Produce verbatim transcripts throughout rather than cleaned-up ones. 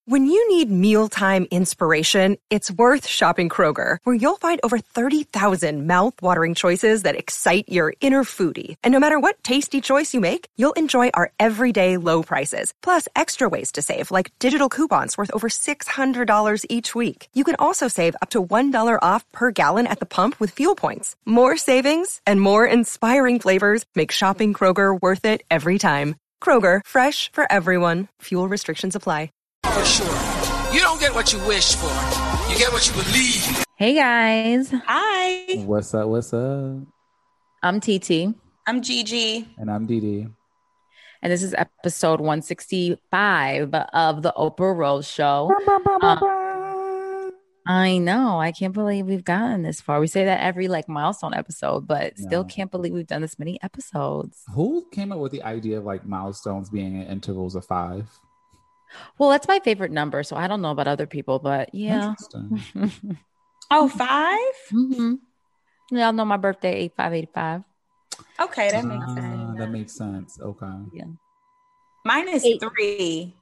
When you need mealtime inspiration, it's worth shopping Kroger, where you'll find over thirty thousand mouth-watering choices that excite your inner foodie. And no matter what tasty choice you make, you'll enjoy our everyday low prices, plus extra ways to save, like digital coupons worth over six hundred dollars each week. You can also save up to one dollar off per gallon at the pump with fuel points. More savings and more inspiring flavors make shopping Kroger worth it every time. Kroger, fresh for everyone. Fuel restrictions apply. For sure. You don't get what you wish for. You get what you believe. Hey, guys. Hi. What's up? What's up? I'm T T. I'm Gigi. And I'm Dee Dee. And this is episode one sixty-five of the Oprah Rose Show. Um, I know. I can't believe we've gotten this far. We say that every like milestone episode, but still No. can't believe we've done this many episodes. Who came up with the idea of like milestones being in intervals of five? Well, that's my favorite number, so I don't know about other people, but yeah. Interesting. Oh, five? Mm-hmm. Y'all know my birthday, eight five eighty-five. Okay, that makes Ah, sense. that makes sense. Okay. Yeah. Mine is Eight. three.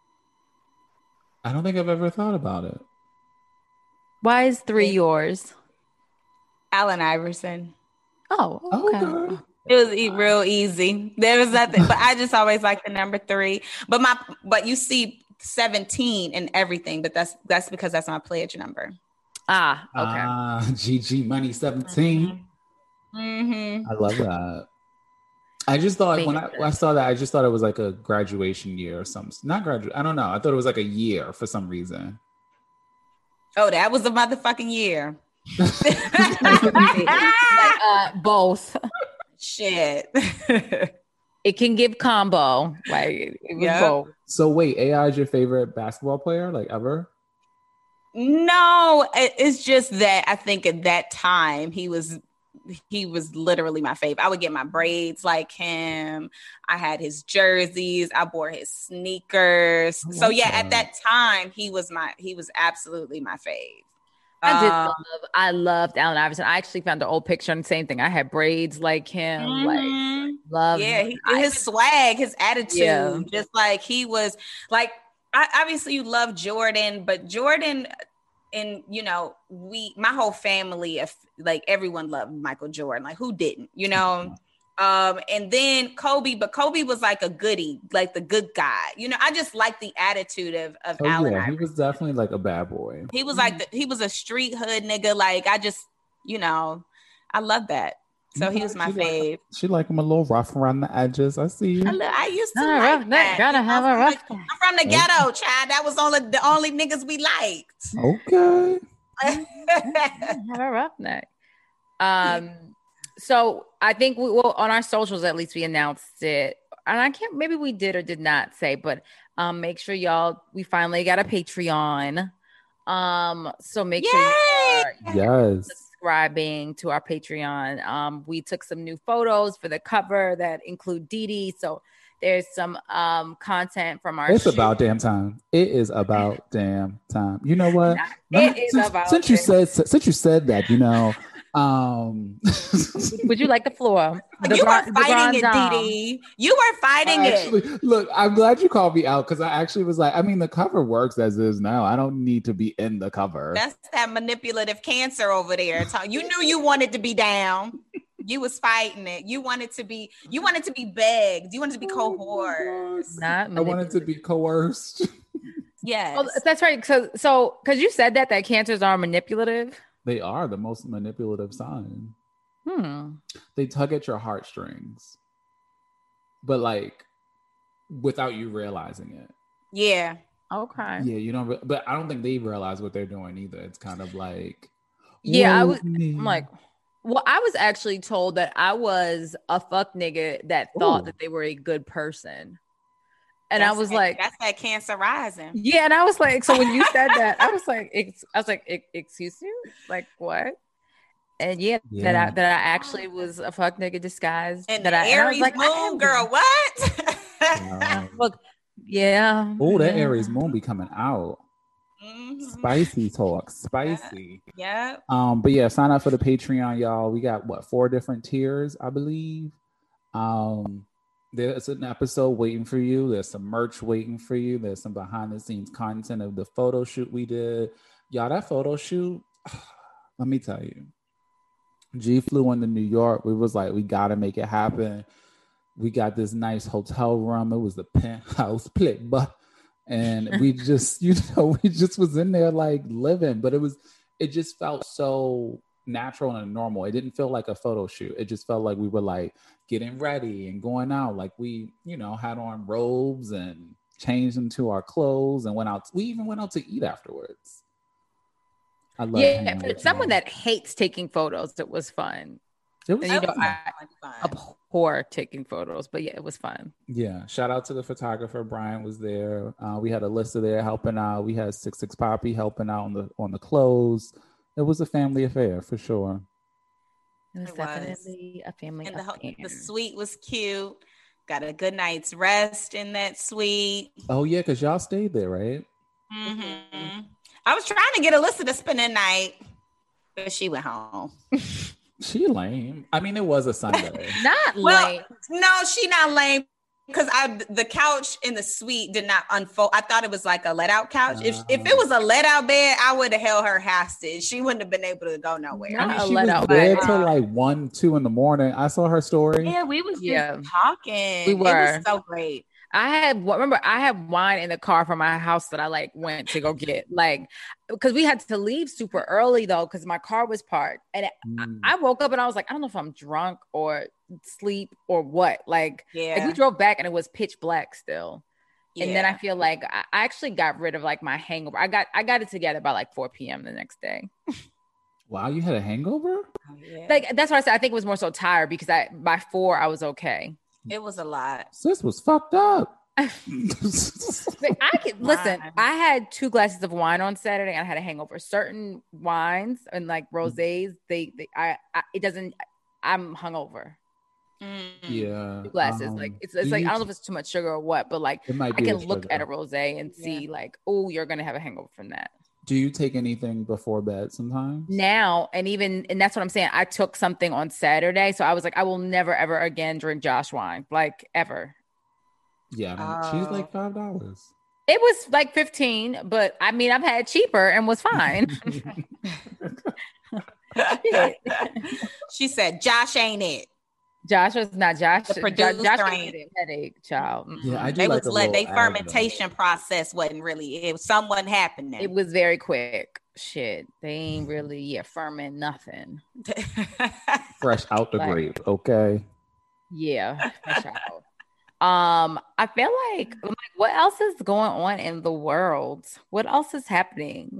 I don't think I've ever thought about it. Why is three yours? Allen Iverson. Oh, okay. Okay. It was e- real easy. There was nothing, but I just always like the number three. But my, but you see seventeen and everything. But that's that's because that's my pledge number. Ah, okay. Ah, G G Money seventeen. Mm-hmm. I love that. I just thought when I, Makes when I saw that, I just thought it was like a graduation year or something. Not graduate. I don't know. I thought it was like a year for some reason. Oh, that was a motherfucking year. Like, uh, both. Shit. It can give combo. Like it was Yeah. both. So wait, A I is your favorite basketball player, like ever? No, it- it's just that I think at that time he was he was literally my favorite. I would get my braids like him. I had his jerseys. I wore his sneakers. I So love yeah, that. at that time he was my he was absolutely my fave. I did Um, love. I loved Allen Iverson. I actually found an old picture and the same thing. I had braids like him. Like mhm. love. Yeah, he, I- his swag, his attitude, Yeah. just like he was like, I, obviously you love Jordan, but Jordan and, you know, we, my whole family, if like everyone loved Michael Jordan, like who didn't, you know? Um, and then Kobe, but Kobe was like a goodie, like the good guy, you know, I just like the attitude of, of Oh Allen yeah, he Iverson. was definitely like a bad boy. He was like, the, he was a street hood nigga. Like, I just, you know, I love that. So he was my She like- fave. She like him a little rough around the edges. I see you. I, lo- I used to Ah, like rough neck, that. gotta you know? have a I'm rough like- neck. I'm from the ghetto, child. That was only the only niggas we liked. Okay. Have a rough neck. Um, so I think we will on our socials at least we announced it, and I can't maybe we did or did not say, but um, make sure y'all we finally got a Patreon. Um, so make sure you are Yes. subscribing to our Patreon. Um, we took some new photos for the cover that include Dee Dee. So there's some um content from our It's shoot. about damn time. It is about damn time. You know what? It Let me- is since, about since you damn- said since you said that, you know, um Would you like the floor? The you bron- were the fighting it, bronze Dee arm. Dee. You were fighting I it. actually look, I'm glad you called me out because I actually was like, I mean, the cover works as is now. I don't need to be in the cover. That's that manipulative cancer over there. Tom. You knew you wanted to be down. You was fighting it. You wanted to be. You wanted to be begged. You wanted to be coerced. Not I wanted to be coerced. Yes. Oh, that's right. So, so because you said that that cancers are manipulative. They are the most manipulative sign. Hmm. They tug at your heartstrings, but like without you realizing it. yeah. Okay. Yeah, you don't. Re- but I don't think they realize what they're doing either. It's kind of like, Yeah, I woe was. me. I'm like, well, I was actually told that I was a fuck nigga that thought Ooh. that they were a good person, and I That's was that- like, that's that cancer rising. yeah, and I was like, so when you said that, I was like, ex- I was like, "E- excuse you, like what? And yeah, that Yeah. I that I actually was a fuck nigga disguised. And that the I, and I was Aries like, I moon, am- girl, what? Wow. Look, yeah. Oh, that yeah. Aries moon be coming out. Mhm. Spicy talk, spicy. Yeah. Um, but yeah, sign up for the Patreon, y'all. We got what four different tiers, I believe. Um, There's an episode waiting for you. There's some merch waiting for you. There's some behind the scenes content of the photo shoot we did. Y'all, that photo shoot, let me tell you. G flew into New York. We was like, we got to make it happen. We got this nice hotel room. It was the penthouse play, but and we just, you know, we just was in there like living, but it was, it just felt so natural and normal. It didn't feel like a photo shoot. It just felt like we were like getting ready and going out. Like we, you know, had on robes and changed into our clothes and went out. We even went out to eat afterwards. I love yeah, for someone that hates taking photos, it was fun. It was and, you know, fun. I abhor taking photos, but yeah, it was fun. Yeah, shout out to the photographer. Brian was there. Uh, we had Alyssa there helping out. We had Six Six Poppy helping out on the on the clothes. It was a family affair for sure. It was, it was. definitely a family and affair. The, the suite was cute. Got a good night's rest in that suite. Oh yeah, because y'all stayed there, right? Mm-hmm. I was trying to get Alyssa to spend the night, but she went home. She lame. I mean, it was a Sunday. Not well, lame. No, she not lame because I the couch in the suite did not unfold. I thought it was like a let out couch. Uh, if if it was a let out bed, I would have held her hostage. She wouldn't have been able to go nowhere. I mean, she was there till like one, two in the morning. I saw her story. Yeah, we was yeah. just talking. We were. It was so great. I had remember I had wine in the car from my house that I like went to go get, like, because we had to leave super early though because my car was parked, and it, mm. I, I woke up and I was like, I don't know if I'm drunk or sleep or what. Like, yeah, like we drove back and it was pitch black still, yeah. and then I feel like I, I actually got rid of like my hangover. I got I got it together by like four p.m. the next day. Wow, you had a hangover? Oh, yeah. Like that's what I said. I think it was more so tired because I by four I was okay. It was a lot. Sis was fucked up. I could listen. I had two glasses of wine on Saturday and I had a hangover. Certain wines and like rosés, they, they I, I, it doesn't. I'm hungover. Yeah, two glasses. Um, like it's, it's like I don't know if it's too much sugar or what, but like I can look at a rosé and see yeah. like, oh, you're gonna have a hangover from that. Do you take anything before bed sometimes? Now, and even, and that's what I'm saying. I took something on Saturday. So I was like, I will never, ever again drink Josh wine, like ever. Yeah. I mean, oh. She's like five dollars. It was like fifteen, but I mean, I've had cheaper and was fine. She said, Josh ain't it. Josh was not Josh. The producer Josh ain't it. Headache, child. Yeah, I do they like was let they fermentation process wasn't really it was somewhat happening. It was very quick. Shit, they ain't really yeah ferment nothing. Fresh out the like, grape, okay. Yeah, fresh out. Um, I feel like like what else is going on in the world? What else is happening?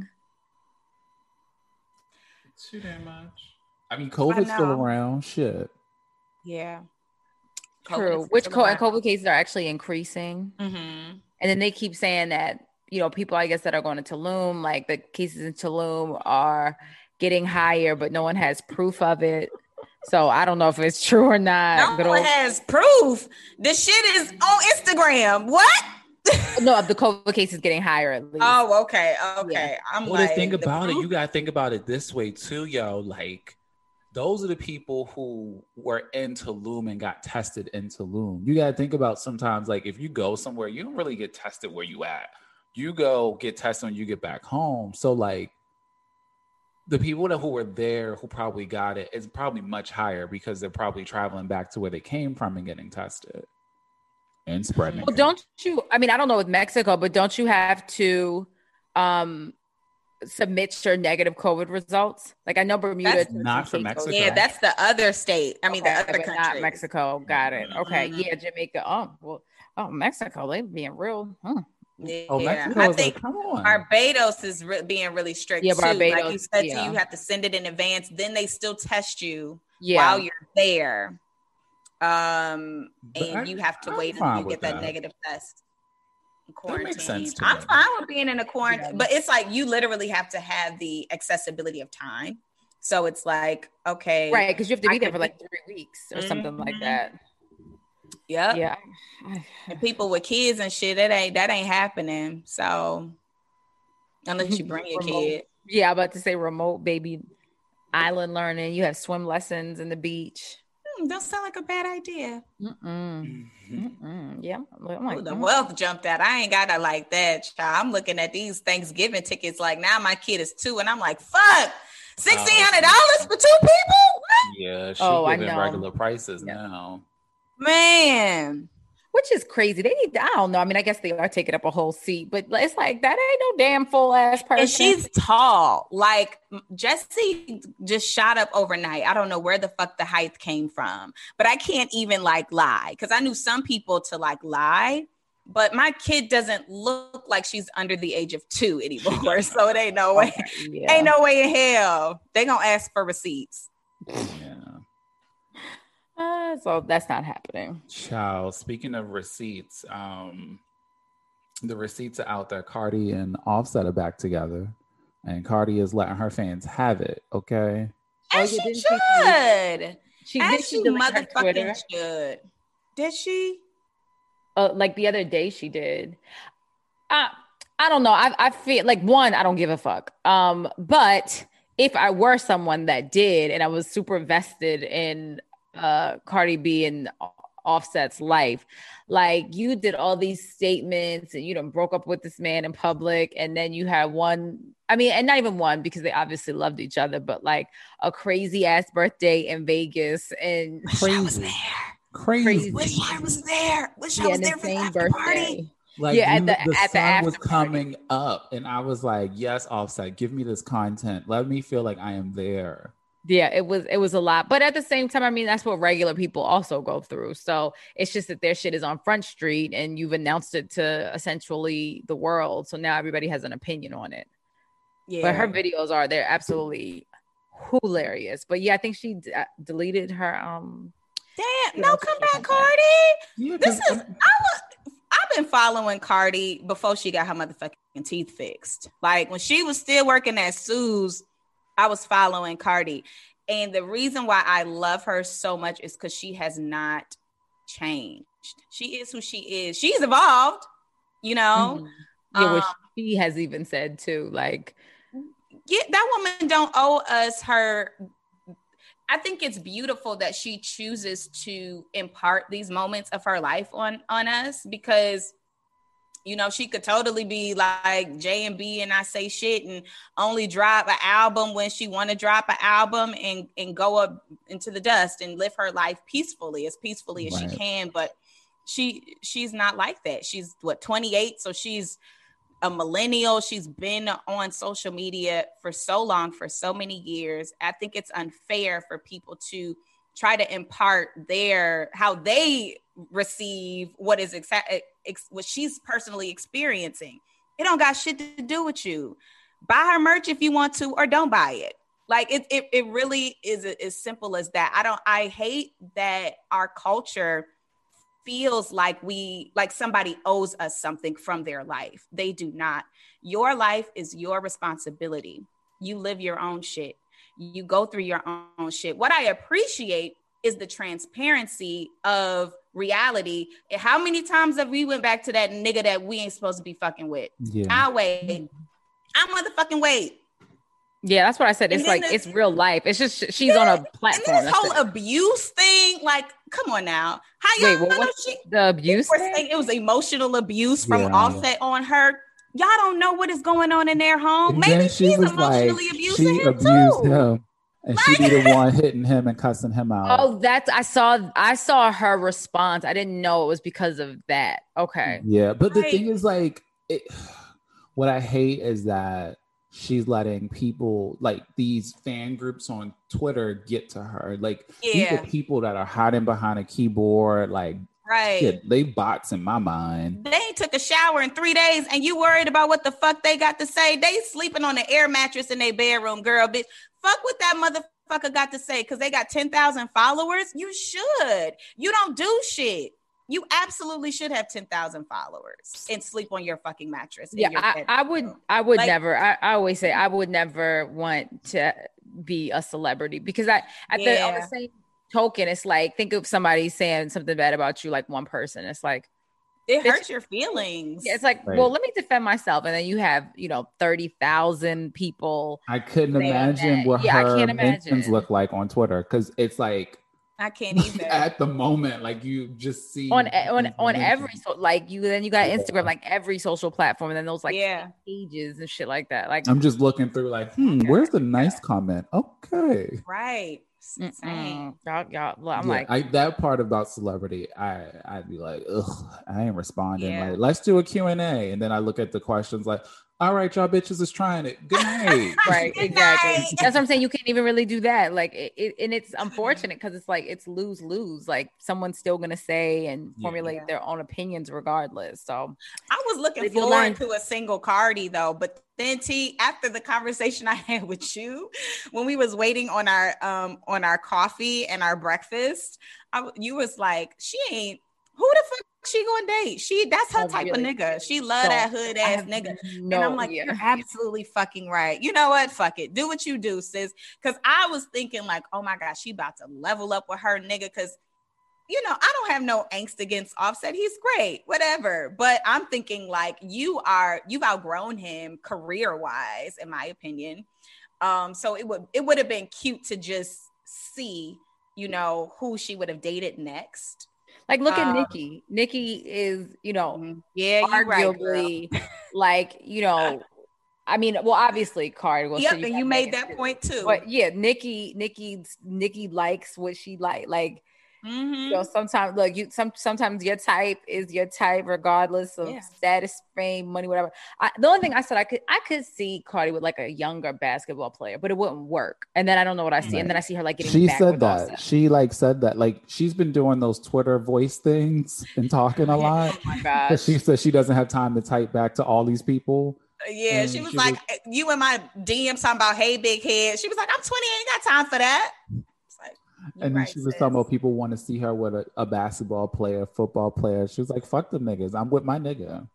Too damn much. I mean, COVID's still around. Shit. Yeah. True. Which COVID, COVID cases are actually increasing. Mm-hmm. And then they keep saying that, you know, people, I guess, that are going to Tulum, like the cases in Tulum are getting higher, but no one has proof of it. So I don't know if it's true or not. No one has proof. This shit is on Instagram. What? No, the COVID case is getting higher at least. Oh, okay. Okay. Yeah. I'm well, like, the thing about proof? it, you got to think about it this way too, yo. Like, those are the people who were in Tulum and got tested in Tulum. You got to think about sometimes, like, if you go somewhere, you don't really get tested where you at. You go get tested when you get back home. So, like, the people that who were there who probably got it is probably much higher because they're probably traveling back to where they came from and getting tested and spreading. Well, don't you? I mean, I don't know with Mexico, but don't you have to um, submit your negative COVID results? Like I know Bermuda. That's not for Mexico. Yeah, that's the other state. I mean, okay, the other country. Not Mexico. Got it. Okay. Mm-hmm. Yeah, Jamaica. Oh, well. Oh, Mexico. They being real. Huh. Yeah, oh, Mexico I think like, come on. Barbados is re- being really strict yeah, too. Barbados, like you said, yeah. to you have to send it in advance. Then they still test you yeah. while you're there, um, But and I, you have to I'm wait until you get that, that negative test. That makes sense to I'm me. fine with being in a quarantine, yeah. but it's like you literally have to have the accessibility of time. So it's like, okay, right, because you have to be I there for be- like three weeks or mm-hmm. something like that. Yep. Yeah. And people with kids and shit, that ain't that ain't happening. So unless you bring your remote. kid. Yeah, I'm about to say remote baby island learning. You have swim lessons in the beach. Mm, don't sound like a bad idea. Mm-mm. Mm-mm. Yeah, I'm like, Ooh, the mm. wealth jumped out. I ain't got it like that, child. I'm looking at these Thanksgiving tickets. Like now, my kid is two, and I'm like, fuck, sixteen hundred dollars for two people. What? Yeah, she Oh, I giving know. regular prices Yeah. now. Man, Which is crazy. They need. I don't know. I mean, I guess they are taking up a whole seat, but it's like that ain't no damn full ass person. and she's tall. Like Jessie just shot up overnight. I don't know where the fuck the height came from, but I can't even like lie because I knew some people to like lie. But my kid doesn't look like she's under the age of two anymore, so it ain't no way. Okay, yeah. Ain't no way in hell they gonna ask for receipts. Yeah. Uh, so that's not happening. Child, speaking of receipts, um, the receipts are out there. Cardi and Offset are back together, and Cardi is letting her fans have it. Okay. Oh, As yeah, she didn't she- should. She As did. she She delete her Twitter. motherfucking should. Did she? Uh, like the other day, she did. I I don't know. I I feel like one, I don't give a fuck. Um, but if I were someone that did, and I was super vested in uh Cardi B and Offset's life, like you did all these statements and you done broke up with this man in public, and then you had one. I mean, and not even one because they obviously loved each other, but like a crazy ass birthday in Vegas and Wish I was there. Crazy. Crazy. Wish I was there. Wish I yeah, was an there for the insane after party. birthday. Like Yeah, at when the- the, the at the sun was after party. coming up, and I was like, "Yes, Offset, give me this content. Let me feel like I am there." Yeah, it was it was a lot. But at the same time, I mean, that's what regular people also go through. So it's just that their shit is on Front Street and you've announced it to essentially the world. So now everybody has an opinion on it. Yeah. But her videos are they're absolutely hilarious. But yeah, I think she d- uh, deleted her um Damn, you no, know, come she back, come back. Cardi. Yeah, This 'cause is I was I've been following Cardi before she got her motherfucking teeth fixed. Like when she was still working at Sue's, I was following Cardi. And the reason why I love her so much is because she has not changed. She is who she is. She's evolved, you know. Mhm. Yeah, which Um, she has even said too. Like, yeah, that woman don't owe us her. I think it's beautiful that she chooses to impart these moments of her life on on us because, you know, she could totally be like J and B and I say shit and only drop an album when she want to drop an album and and go up into the dust and live her life peacefully, as peacefully as Right. she can. But she she's not like that. She's what, twenty-eight, so she's a millennial. She's been on social media for so long, for so many years. I think it's unfair for people to try to impart their how they receive what is exa- ex- what she's personally experiencing. It don't got shit to do with you. Buy her merch if you want to, or don't buy it. Like it, it, it really is as simple as that. I don't. I hate that our culture feels like we like somebody owes us something from their life. They do not. Your life is your responsibility. You live your own shit. You go through your own shit. What I appreciate is the transparency of reality. How many times have we went back to that nigga that we ain't supposed to be fucking with? Yeah. I'll wait. I'll motherfucking wait. yeah, that's what I said. It's And then like the- it's real life. It's just she's on a platform. And this That's whole it. abuse thing, like, come on now. How Wait, y'all what, know what's she the abuse were thing? saying it was emotional abuse from Yeah. Offset on her? Y'all don't know what is going on in their home. And Maybe then she she's was like, emotionally abusing she him abused too. him, and she be the one hitting him and cussing him out. Oh, that's I saw I saw her response. I didn't know it was because of that. Okay. Yeah, but the Right. thing is, like, it, what I hate is that she's letting people like these fan groups on Twitter get to her. Like, these Yeah. are people that are hiding behind a keyboard. Like, Right. shit, they bots in my mind. They ain't took a shower in three days and you worried about what the fuck they got to say. They sleeping on an air mattress in their bedroom, girl, bitch. Fuck what that motherfucker got to say because they got ten thousand followers. You should. You don't do shit. You absolutely should have ten thousand followers and sleep on your fucking mattress. in Yeah, your I, bedroom. I would I would Like- never I, I always say I would never want to be a celebrity because I at the on the Yeah. same token, it's like think of somebody saying something bad about you, like one person. It's like It Bitch- hurts your feelings. yeah, it's like, Right. well, let me defend myself. And then you have, you know, thirty thousand people. I couldn't Saying imagine that. what Yeah, I her can't mentions imagine. look like on Twitter because it's like I can't either. At the moment, like you just see on on on every so like you then you got Instagram, yeah. like every social platform, and then those like yeah. pages and shit like that. Like I'm just looking through, like, hmm, okay. where's the nice yeah. comment? Okay, right. Y'all, y'all, well, I'm yeah, like I, that part about celebrity, I I'd be like, ugh, I ain't responding. Yeah. Like, let's do a Q and A, and then I look at the questions like, all right, y'all bitches is trying it. Good night. Right, Good exactly. Night. That's what I'm saying. You can't even really do that. Like, it, it and it's unfortunate because it's like it's lose lose. Like, someone's still gonna say and formulate yeah. their own opinions regardless. So, I was looking forward to a single Cardi though, but then T, after the conversation I had with you when we was waiting on our um on our coffee and our breakfast, I, you was like, she ain't. Who the fuck she gonna date? She that's her oh, type really? of nigga. She love Don't. that hood ass nigga. No, and I'm like, yeah. you're absolutely fucking right. You know what? Fuck it. Do what you do, sis. Cause I was thinking like, oh my God, she about to level up with her nigga. Cause you know, I don't have no angst against Offset. He's great, whatever. But I'm thinking like you are, you've outgrown him career-wise, in my opinion. Um, so it would it would have been cute to just see, you know, who she would have dated next. Like, look at um, Nikki. Nikki is, you know, yeah, arguably, right, like, you know, I mean, well, obviously, Cardi. Well, yep, so you and you made that too. point too. But yeah, Nikki, Nikki, Nikki likes what she like. Like, mm-hmm. you know, sometimes, look, you some sometimes your type is your type, regardless of yeah. status, fame, money, whatever. I, the only thing I said I could I could see Cardi with like a younger basketball player, but it wouldn't work. And then I don't know what I see, right. and then I see her like getting. She back said with that Offset. she like said that like she's been doing those Twitter voice things and talking a lot. Oh my gosh! She said she doesn't have time to type back to all these people. Yeah, and she was she like, was, you in my D Ms talking about, hey, big head. She was like, I'm twenty, I ain't got time for that. It's like, and then right, she was sis. talking about people want to see her with a, a basketball player, football player. She was like, fuck them niggas. I'm with my nigga.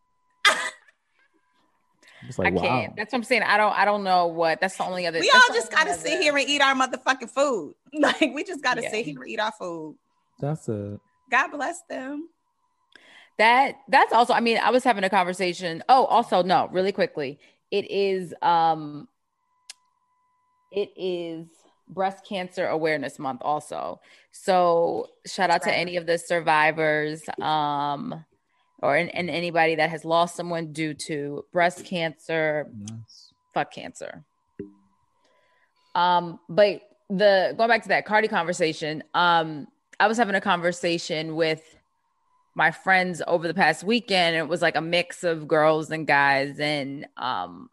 Like, I can't. Wow. That's what I'm saying. I don't I don't know what. That's the only other. We all just got to sit here and eat our motherfucking food. Like, we just got to yeah. sit here and eat our food. That's it. God bless them. That that's also, I mean, I was having a conversation. Oh, also, no, really quickly. It is um it is Breast Cancer Awareness Month also. So shout out to any of the survivors um or and, and anybody that has lost someone due to breast cancer. Nice. Fuck cancer. Um, but the going back to that Cardi conversation, um, I was having a conversation with my friends over the past weekend. It was like a mix of girls and guys. And um,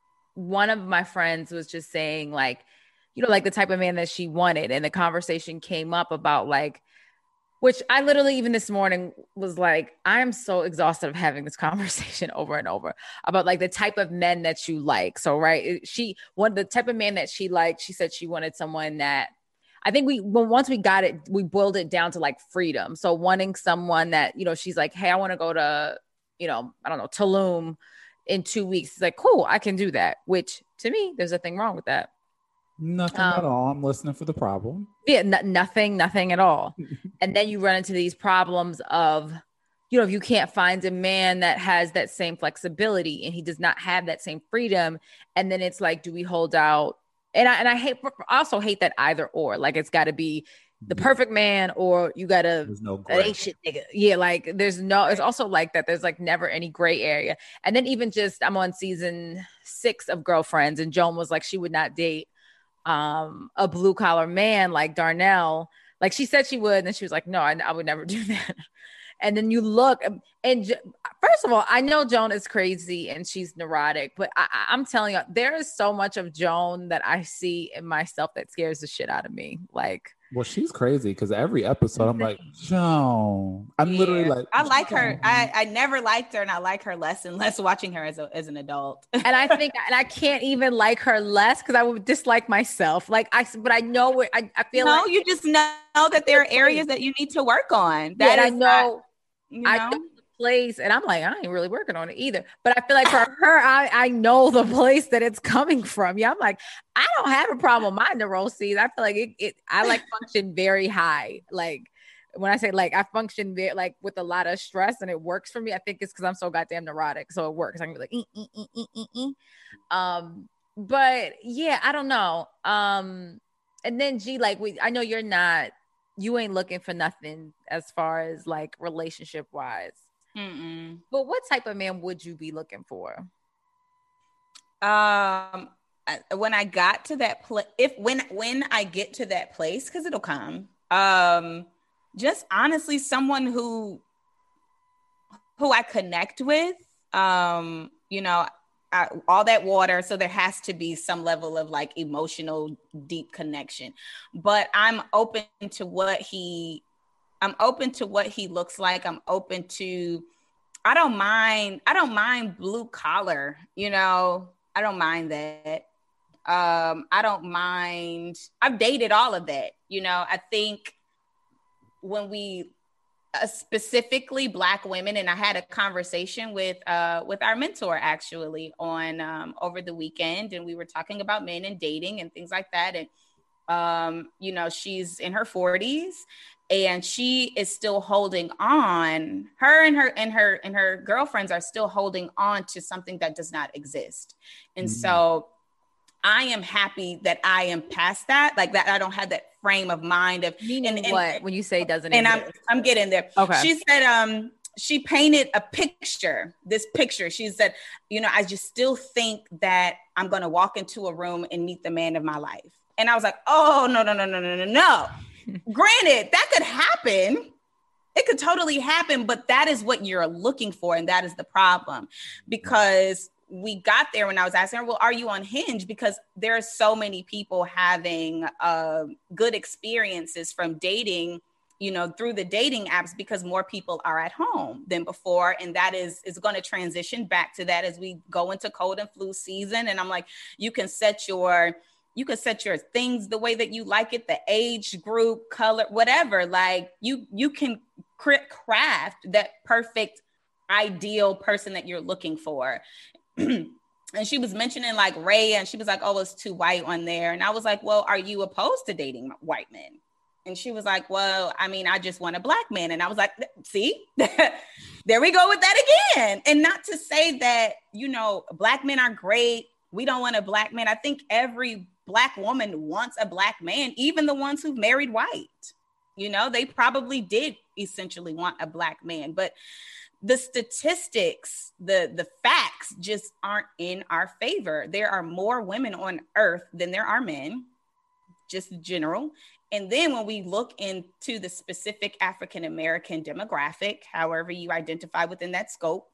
one of my friends was just saying like, you know, like the type of man that she wanted. And the conversation came up about like, which I literally even this morning was like, I am so exhausted of having this conversation over and over about like the type of men that you like. So, right. She, one, the type of man that she liked, she said she wanted someone that, I think we, well, once we got it, we boiled it down to like freedom. So wanting someone that, you know, she's like, hey, I want to go to, you know, I don't know, Tulum in two weeks. It's like, cool, I can do that. Which to me, there's nothing wrong with that. Nothing um, at all. I'm listening for the problem. Yeah, n- nothing, nothing at all. And then you run into these problems of, you know, if you can't find a man that has that same flexibility and he does not have that same freedom. And then it's like, do we hold out? And I and I hate I also hate that either or. Like it's got to be the perfect man or you got to no that ain't shit nigga. Yeah, like there's no. It's also like that. There's like never any gray area. And then even just I'm on season six of Girlfriends, and Joan was like she would not date um, a blue collar man like Darnell. Like she said she would, and then she was like, no, I, I would never do that. And then you look, and first of all, I know Joan is crazy and she's neurotic, but I, I'm telling you, there is so much of Joan that I see in myself that scares the shit out of me. Like, well, she's crazy because every episode I'm like, Joan. I'm yeah. literally like, I like her. I, I never liked her, and I like her less and less watching her as a, as an adult. And I think, and I can't even like her less because I would dislike myself. Like I, but I know where I, I feel. No, like you just know that there are areas that you need to work on. That yeah, I know. Not, you know? I know the place, and I'm like, I ain't really working on it either. But I feel like for her, I, I know the place that it's coming from. Yeah, I'm like, I don't have a problem with my neuroses. I feel like it. it I like function very high. Like when I say like I function very like with a lot of stress, and it works for me. I think it's because I'm so goddamn neurotic, so it works. I can be like, ee, ee, ee, ee, ee. um, but yeah, I don't know. Um, and then G, like we, I know you're not you ain't looking for nothing as far as like relationship wise. Mm-mm. But what type of man would you be looking for? Um, when I got to that place, if when when I get to that place, because it'll come. Um, just honestly, someone who who I connect with. Um, you know, I, all that water, so there has to be some level of like emotional, deep connection. But I'm open to what he. I'm open to what he looks like. I'm open to. I don't mind. I don't mind blue collar. You know. I don't mind that. Um, I don't mind. I've dated all of that. You know, I think when we uh, specifically Black women, and I had a conversation with uh, with our mentor actually on um, over the weekend, and we were talking about men and dating and things like that. And um, you know, she's in her forties. And she is still holding on. Her and her and her and her girlfriends are still holding on to something that does not exist. And mm-hmm. so I am happy that I am past that. Like that, I don't have that frame of mind of meaning and, and, what when you say doesn't and exist. I'm I'm getting there. Okay. She said um she painted a picture, this picture. She said, you know, I just still think that I'm gonna walk into a room and meet the man of my life. And I was like, oh no, no, no, no, no, no, no. Granted, that could happen. It could totally happen, but that is what you're looking for. And that is the problem, because we got there when I was asking her, well, are you on Hinge? Because there are so many people having uh, good experiences from dating, you know, through the dating apps, because more people are at home than before. And that is, is going to transition back to that as we go into cold and flu season. And I'm like, you can set your You can set your things the way that you like it, the age group, color, whatever. Like you, you can craft that perfect, ideal person that you're looking for. And she was mentioning like Ray, and she was like, oh, it's too white on there. And I was like, well, are you opposed to dating white men? And she was like, well, I mean, I just want a Black man. And I was like, see, there we go with that again. And not to say that, you know, Black men are great. We don't want a Black man. I think every Black woman wants a Black man, even the ones who've married white. You know, they probably did essentially want a Black man, but the statistics, the, the facts just aren't in our favor. There are more women on earth than there are men, just general. And then when we look into the specific African-American demographic, however you identify within that scope,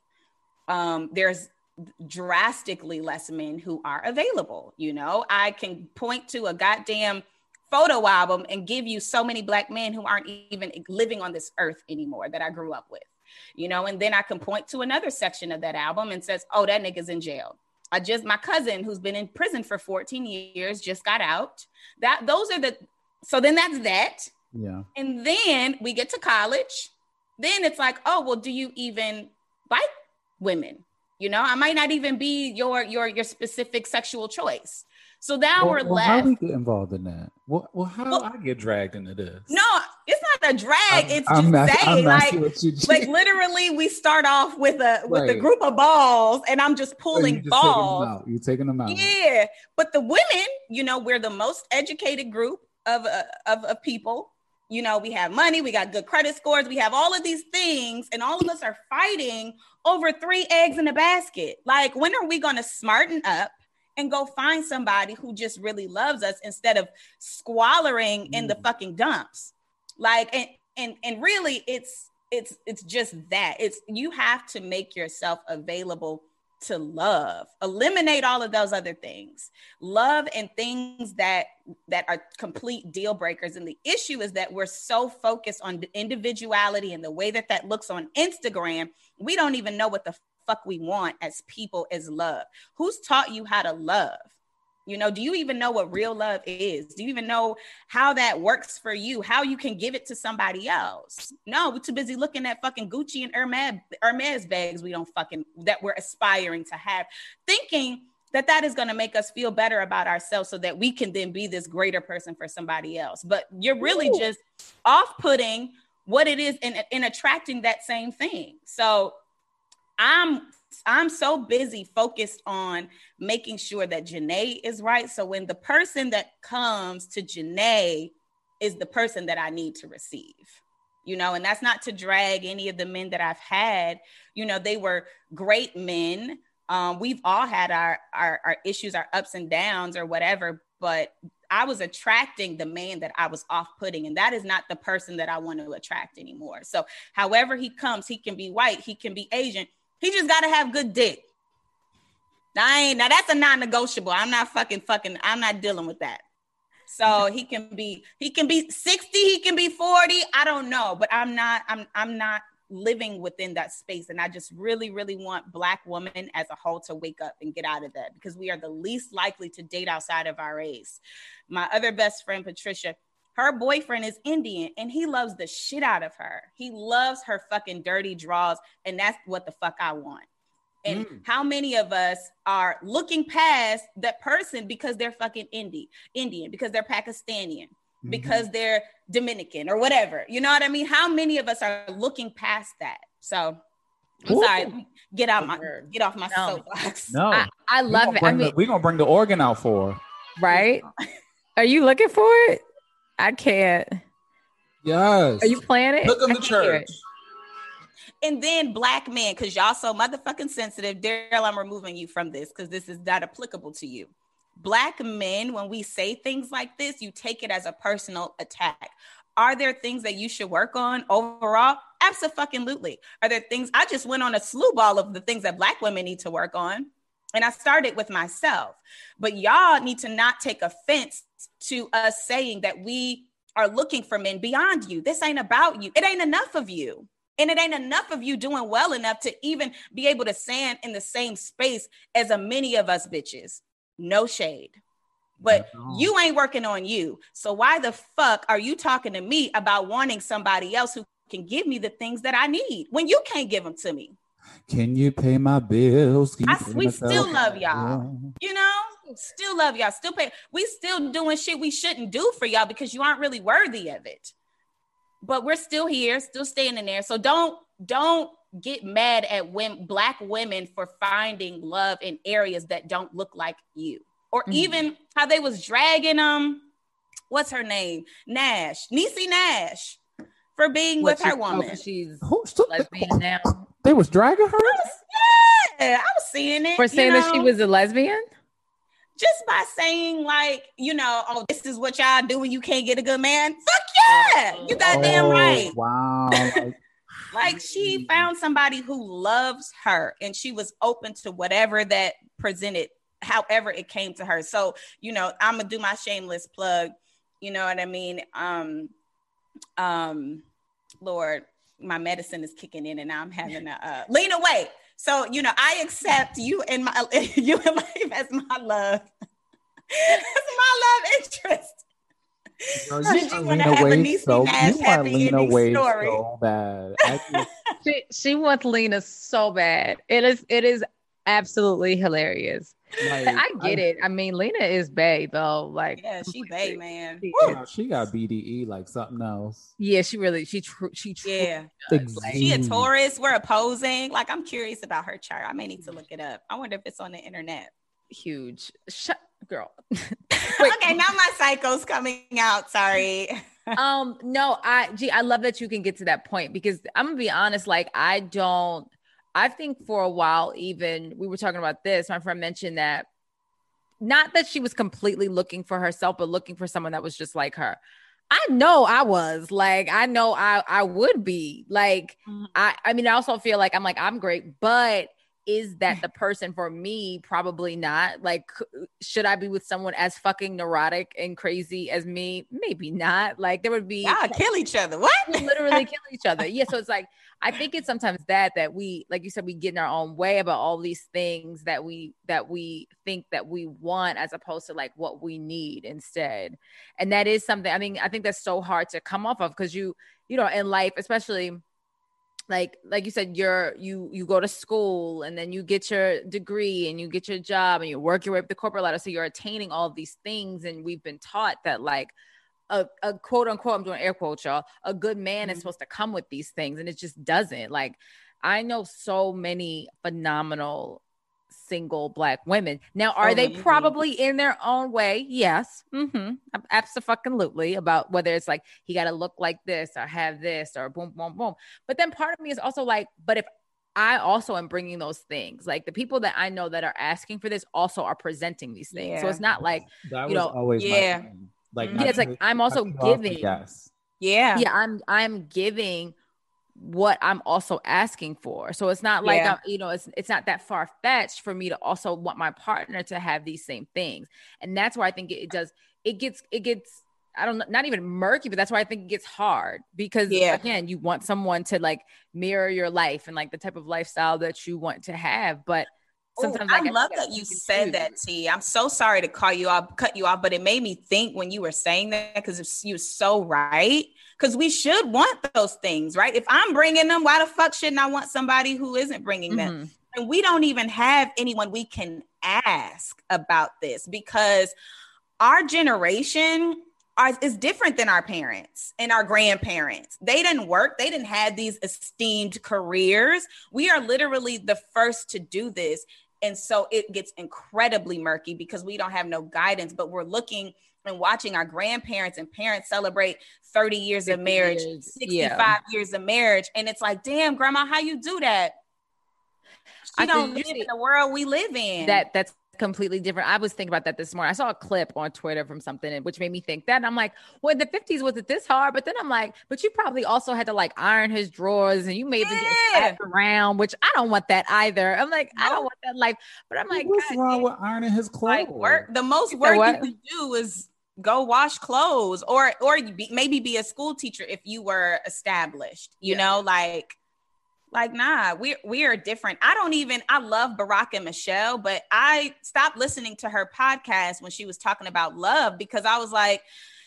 um, there's drastically less men who are available. You know, I can point to a goddamn photo album and give you so many Black men who aren't even living on this earth anymore that I grew up with, you know, and then I can point to another section of that album and says, oh, that nigga's in jail. I just, my cousin who's been in prison for fourteen years just got out. That those are the, so then that's that. Yeah. And then we get to college. Then it's like, oh, well, do you even like women? You know, I might not even be your your your specific sexual choice. So now well, we're well, left. How do we get involved in that? Well, well how well, I get dragged into this? No, it's not a drag. I'm, it's I'm just not, saying, like, just... like literally, we start off with a with right. a group of balls, and I'm just pulling so balls. You're taking them out. Yeah, but the women, you know, we're the most educated group of uh, of of people. You know, we have money, we got good credit scores, we have all of these things, and all of us are fighting over three eggs in a basket. Like, when are we going to smarten up and go find somebody who just really loves us instead of squallering mm. in the fucking dumps? Like, and and and really, it's it's it's just that. It's you have to make yourself available to love. Eliminate all of those other things. Love and things that that are complete deal breakers. And the issue is that we're so focused on the individuality and the way that that looks on Instagram, we don't even know what the fuck we want as people, as love. Who's taught you how to love? You know, do you even know what real love is? Do you even know how that works for you? How you can give it to somebody else? No, we're too busy looking at fucking Gucci and Hermes, Hermes bags we don't fucking, that we're aspiring to have, thinking that that is going to make us feel better about ourselves so that we can then be this greater person for somebody else. But you're really Ooh. just off-putting what it is in, in attracting that same thing. So I'm I'm so busy focused on making sure that Janae is right. So when the person that comes to Janae is the person that I need to receive. You know, and that's not to drag any of the men that I've had. You know, they were great men. Um, we've all had our, our our issues, our ups and downs or whatever, but I was attracting the man that I was off-putting, and that is not the person that I want to attract anymore. So however he comes, he can be white, he can be Asian. He just got to have good dick. Now, I ain't, now that's a non-negotiable. I'm not fucking fucking, I'm not dealing with that. So he can be, he can be sixty, he can be forty. I don't know, but I'm not, I'm, I'm not living within that space. And I just really, really want Black women as a whole to wake up and get out of that, because we are the least likely to date outside of our race. My other best friend, Patricia, her boyfriend is Indian and he loves the shit out of her. He loves her fucking dirty draws. And that's what the fuck I want. And mm. how many of us are looking past that person because they're fucking Indi- Indian, because they're Pakistani, mm-hmm. because they're Dominican or whatever. You know what I mean? How many of us are looking past that? So I'm Ooh. sorry, get out my get off my no. soapbox. No, I, I love it. I mean, the, we're gonna bring the organ out for her. Right? Are you looking for it? I can't. Yes. Are you playing it? Look in the church. And then Black men, because y'all so motherfucking sensitive. Daryl, I'm removing you from this because this is not applicable to you. Black men, when we say things like this, you take it as a personal attack. Are there things that you should work on overall? Absolutely. Are there things? I just went on a slew ball of the things that Black women need to work on. And I started with myself. But y'all need to not take offense to us saying that we are looking for men beyond you. This ain't about you. It ain't enough of you. And it ain't enough of you doing well enough to even be able to stand in the same space as a many of us bitches. No shade. But you ain't working on you. So why the fuck are you talking to me about wanting somebody else who can give me the things that I need when you can't give them to me? Can you pay my bills? I, we still love y'all. You know, still love y'all. Still pay. We still doing shit we shouldn't do for y'all because you aren't really worthy of it. But we're still here, still staying in there. So don't don't get mad at when Black women for finding love in areas that don't look like you, or mm-hmm. even how they was dragging um, what's her name, Nash, Niecy Nash, for being what, with her woman. Oh, she's Who's lesbian now. They was dragging her. Yeah, I was seeing it for saying you know? that she was a lesbian. Just by saying, like, you know, oh, this is what y'all do when you can't get a good man. Fuck yeah. You goddamn oh, right. Wow. Like, she found somebody who loves her and she was open to whatever that presented, however it came to her. So, you know, I'm going to do my shameless plug. You know what I mean? Um, um, Lord, my medicine is kicking in and now I'm having a, uh, Lena, wait. So, you know, I accept you and my you in life as my love. As my love interest. Girl, you Did you want to have a Niecy so, Nash happy ending story? So bad. Just... she, she wants Lena so bad. It is it is absolutely hilarious. Like, I get I, it. I mean, Lena is bae though. Like, yeah, she bae, man. She, she got B D E like something else. Yeah, she really she tr- she tr- yeah. Does, like, she a Taurus. We're opposing. Like, I'm curious about her chart. I may need to look it up. I wonder if it's on the internet. Huge. Shut, girl. Okay, now my psycho's coming out. Sorry. um, no, I gee, I love that you can get to that point because I'm gonna be honest. Like, I don't. I think for a while, even we were talking about this, my friend mentioned that not that she was completely looking for herself, but looking for someone that was just like her. I know I was like, I know I, I would be like, mm-hmm. I, I mean, I also feel like I'm like, I'm great, but is that the person for me? Probably not. Like, should I be with someone as fucking neurotic and crazy as me? Maybe not. Like, there would be y'all kill each other. What? Literally kill each other. Yeah. So it's like, I think it's sometimes that that we, like you said, we get in our own way about all these things that we that we think that we want as opposed to like what we need instead. And that is something. I mean, I think that's so hard to come off of because you, you know, in life, especially. Like, like you said, you're, you, you go to school and then you get your degree and you get your job and you work your way up the corporate ladder. So you're attaining all of these things. And we've been taught that like a, a quote unquote, I'm doing air quotes, y'all, a good man mm-hmm. is supposed to come with these things. And it just doesn't. Like, I know so many phenomenal single Black women. Now, are Oh, they maybe. probably in their own way? Yes. Mm-hmm. Absolutely. About whether it's like, he got to look like this or have this or boom, boom, boom. But then part of me is also like, but if I also am bringing those things, like the people that I know that are asking for this also are presenting these things. So Yeah. it's not like, That you was know, always yeah. my thing. Like, Mhm. not yeah, it's like, to I'm cut also you off, but giving. yes. Yeah. Yeah, I'm I'm giving what I'm also asking for. So it's not like, Yeah. I'm, you know, it's it's not that far fetched for me to also want my partner to have these same things. And that's why I think it, it does, it gets, it gets, I don't know, not even murky, but that's why I think it gets hard because Yeah. again, you want someone to like mirror your life and like the type of lifestyle that you want to have. But sometimes Ooh, like, I love think that you pick and said choose. that, T. I'm so sorry to call you off, cut you off, but it made me think when you were saying that because you're so right. Because we should want those things, right? If I'm bringing them, why the fuck shouldn't I want somebody who isn't bringing them? Mhm. And we don't even have anyone we can ask about this because our generation are, is different than our parents and our grandparents. They didn't work. They didn't have these esteemed careers. We are literally the first to do this. And so it gets incredibly murky because we don't have no guidance, but we're looking and watching our grandparents and parents celebrate thirty years of fifty marriage, years, sixty-five yeah. years of marriage. And it's like, damn, grandma, how you do that? She I don't think live you in see- the world we live in. that that's completely different. I was thinking about that this morning. I saw a clip on Twitter from something which made me think that. And I'm like, well, in the fifties, was it this hard? But then I'm like, but you probably also had to like iron his drawers and you made them get Yeah. slapped around, which I don't want that either. I'm like, I No. don't want that life. But I'm like, What's God, wrong damn. with ironing his clothes? like work. The most You said work you what? can do is go wash clothes, or or you be, maybe be a school teacher if you were established. You Yeah. know, like like nah, we we are different. I don't even. I love Barack and Michelle, but I stopped listening to her podcast when she was talking about love because I was like,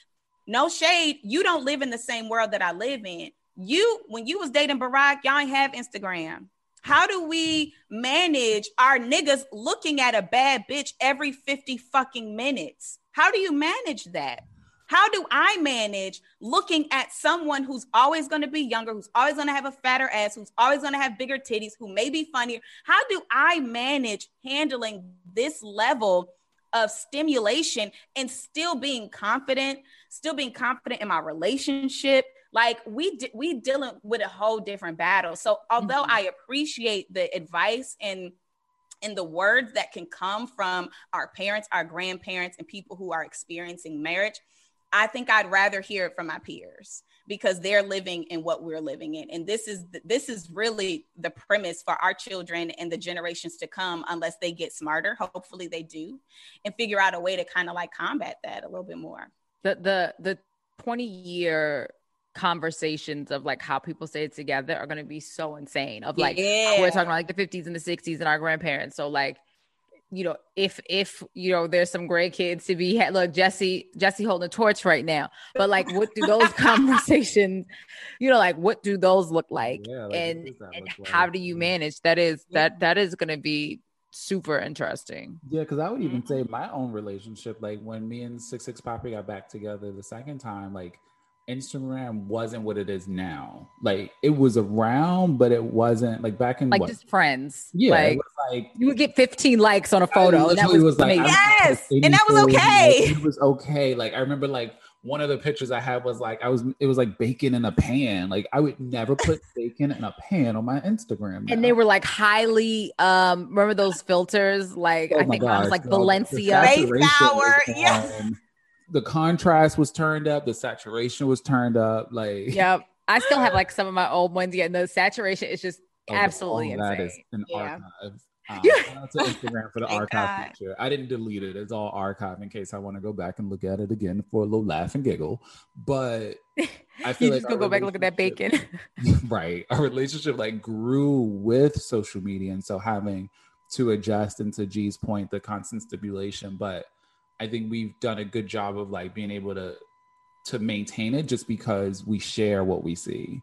no shade. You don't live in the same world that I live in. You, when you was dating Barack, y'all ain't have Instagram. How do we manage our niggas looking at a bad bitch every fifty fucking minutes? How do you manage that? How do I manage looking at someone who's always going to be younger, who's always going to have a fatter ass, who's always going to have bigger titties, who may be funnier? How do I manage handling this level of stimulation and still being confident, still being confident in my relationship? Like we di- we dealing with a whole different battle. So although Mhm. I appreciate the advice and and the words that can come from our parents, our grandparents, and people who are experiencing marriage, I think I'd rather hear it from my peers because they're living in what we're living in. And this is this is really the premise for our children and the generations to come, unless they get smarter. Hopefully they do, and figure out a way to kind of like combat that a little bit more. the the the twenty year conversations of like how people stay together are going to be so insane of like Yeah. we're talking about like the fifties and the sixties and our grandparents. So like, you know, if if you know there's some great kids to be had, look, Jesse Jesse holding a torch right now, but like what do those conversations, you know, like what do those look like? Yeah, like, what and does that and look like? how do you manage that? Is Yeah. that that is going to be super interesting. Yeah, because I would even say Mhm. my own relationship, like when me and Six Six Poppy got back together the second time, like Instagram wasn't what it is now. Like it was around, but it wasn't like back in Like what? just friends. Yeah, like it was like you would get fifteen likes on a I photo. And that literally was, was like, amazing. I'm not Yes, and that was anything, okay. like, it was okay. Like I remember, like one of the pictures I had was like I was. It was like bacon in a pan. Like I would never put bacon in a pan on my Instagram. And now. they were like highly um remember those filters? Like Oh I my think mine was gosh, like dog, the Valencia. Space saturation hour, was yes. on. The contrast was turned up. The saturation was turned up. Like Yep. I still have like some of my old ones. Yeah, and the saturation is just oh, absolutely all that insane. is an Yeah. archive. Um, Yeah. shout out to Instagram for the Thank archive God. feature. I didn't delete it. It's all archive in case I want to go back and look at it again for a little laugh and giggle. But I feel You like just our gonna go back and look at that relationship- bacon. right. Our relationship like grew with social media. And so having to adjust, and to G's point, the constant stimulation. But I think we've done a good job of like being able to to maintain it just because we share what we see.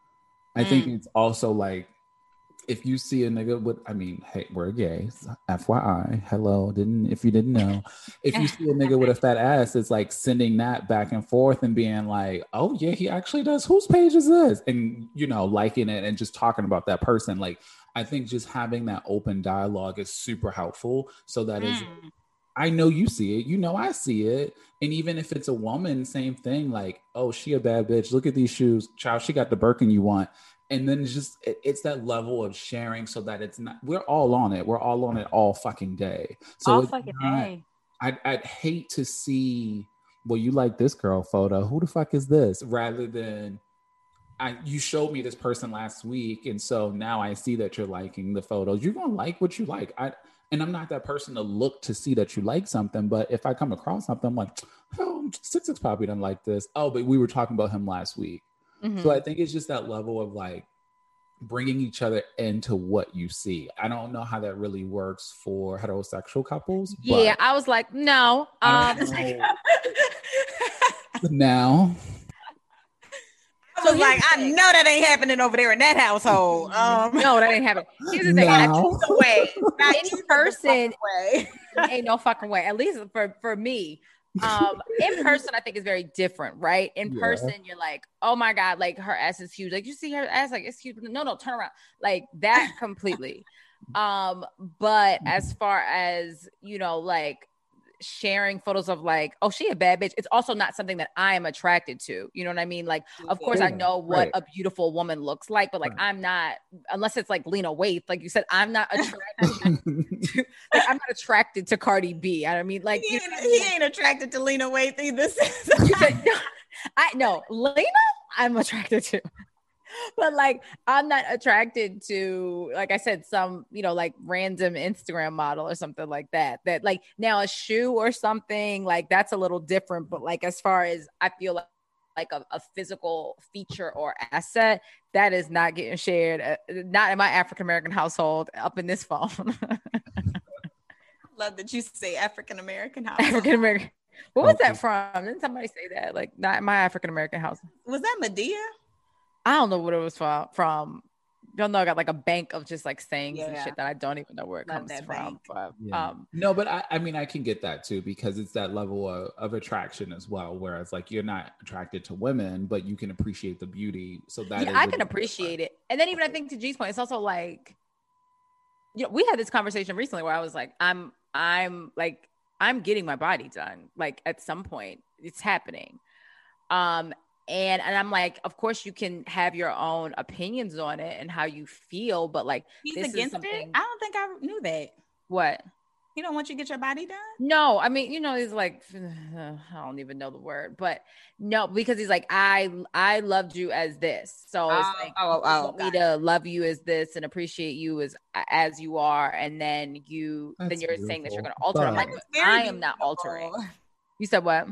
I think Mm. it's also like if you see a nigga with, I mean, hey, we're gay, F Y I. Hello, didn't if you didn't know, if you see a nigga with a fat ass, it's like sending that back and forth and being like, oh yeah, he actually does. Whose page is this? And you know, liking it and just talking about that person. Like, I think just having that open dialogue is super helpful. So that is, Mm. I know you see it, you know I see it. And even if it's a woman, same thing, like, oh, she a bad bitch. Look at these shoes. Child, she got the Birkin you want. And then it's just, it, it's that level of sharing so that it's not, we're all on it. We're all on it all fucking day. So All it's fucking not, day. I'd, I'd hate to see, well, you like this girl photo. Who the fuck is this? Rather than, I, you showed me this person last week. And so now I see that you're liking the photos. You're going to like what you like. I, and I'm not that person to look to see that you like something. But if I come across something, I'm like, oh, Six Six probably doesn't like this. Oh, but we were talking about him last week. Mhm. So I think it's just that level of like bringing each other into what you see. I don't know how that really works for heterosexual couples. Yeah, I was like, no. I Um, don't know. But now, I was like, I know that ain't happening over there in that household. Um, no, that ain't happening. Here's the thing. Now. not either way. Not In either the person- fucking way. Ain't no fucking way. At least for for me, um, in person, I think is very different, right? In Yeah. person, you're like, oh my god, like her ass is huge. Like you see her ass, like it's huge. No, no, turn around, like that completely. Um, but as far as you know, like sharing photos of like, oh, she a bad bitch. It's also not something that I am attracted to. You know what I mean? Like, of course, I Yeah, know what right. a beautiful woman looks like, but like, Right. I'm not, unless it's like Lena Waithe, like you said, I'm not attracted. to, like, I'm not attracted to Cardi B. I mean, like, He you ain't, know, he ain't attracted to Lena Waithe either. you said, no, I no, Lena, I'm attracted to. But like, I'm not attracted to, like I said, some, you know, like random Instagram model or something like that. That like now a shoe or something like that's a little different. But like, as far as I feel like, like a, a physical feature or asset, that is not getting shared, uh, not in my African American household up in this phone. Love that you say African American house. African American. What was Okay. that from? Didn't somebody say that? Like, not in my African American house. Was that Medea? I don't know what it was from. From y'all know I got like a bank of just like sayings and Yeah. shit that I don't even know where it Love comes that from. bank. But Yeah. um, No, but I, I mean, I can get that too, because it's that level of, of attraction as well. Whereas like you're not attracted to women, but you can appreciate the beauty. So that yeah, is I a can little appreciate different. it. And then even I think to G's point, it's also like, you know, we had this conversation recently where I was like, I'm, I'm like, I'm getting my body done. Like at some point, it's happening. Um, and and I'm like, of course you can have your own opinions on it and how you feel, but like He's this is against something. it? I don't think I knew that. What? He don't want you to get your body done? No, I mean, you know, he's like, I don't even know the word, but no, because he's like, I, I loved you as this. So it's Oh, like, oh, you oh, want me got to love you as this and appreciate you as, as you are. And then you, then That's you're saying that you're going to beautiful, alter. I'm but- like, It's very I am not beautiful. altering. You said what?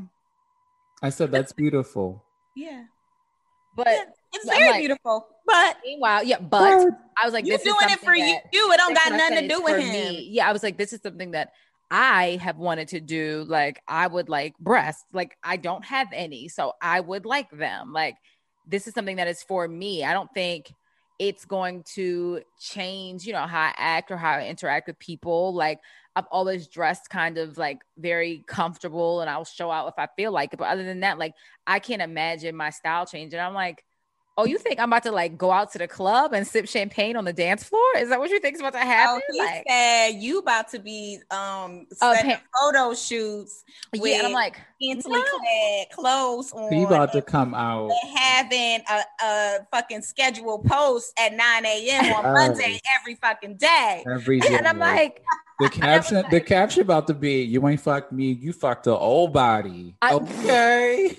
I said that's beautiful. Yeah. But Yeah, it's I'm very like- beautiful. But meanwhile, yeah, but I was like, you this is doing it something for that- you. It don't That's got what I nothing said, to do it's with for him. me. Yeah, I was like, this is something that I have wanted to do. Like, I would like breasts. Like, I don't have any, so I would like them. Like, this is something that is for me. I don't think it's going to change, you know, how I act or how I interact with people. Like, I've always dressed kind of like very comfortable and I'll show out if I feel like it. But other than that, like, I can't imagine my style changing. I'm like, oh, you think I'm about to like go out to the club and sip champagne on the dance floor? Is that what you think is about to happen? Oh, he like, said you about to be um Oh, setting pa- photo shoots with yeah, and I'm like, scantily no. clad clothes on. He about to and- come out. and having a, a fucking scheduled post at nine a.m. on Oh. Monday every fucking day. Every Yeah, and I'm day. like, the caption, the caption about to be, you ain't fucked me, you fucked the old body. I- Okay.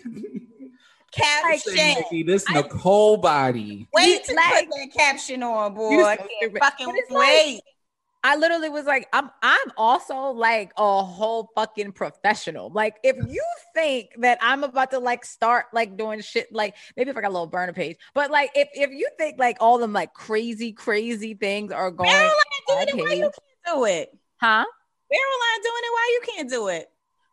Caption. Say, Nikki, this Nicole body. Wait to Like- put that caption on, boy. You so I can't stupid. fucking But it's like- wait. I literally was like, I'm I'm also like a whole fucking professional. Like, if you think that I'm about to like start like doing shit, like maybe if I got a little burner page, but like if if you think like all them like crazy, crazy things are going, Caroline doing my it, why you page. can't do it? huh? Caroline doing it, why you can't do it?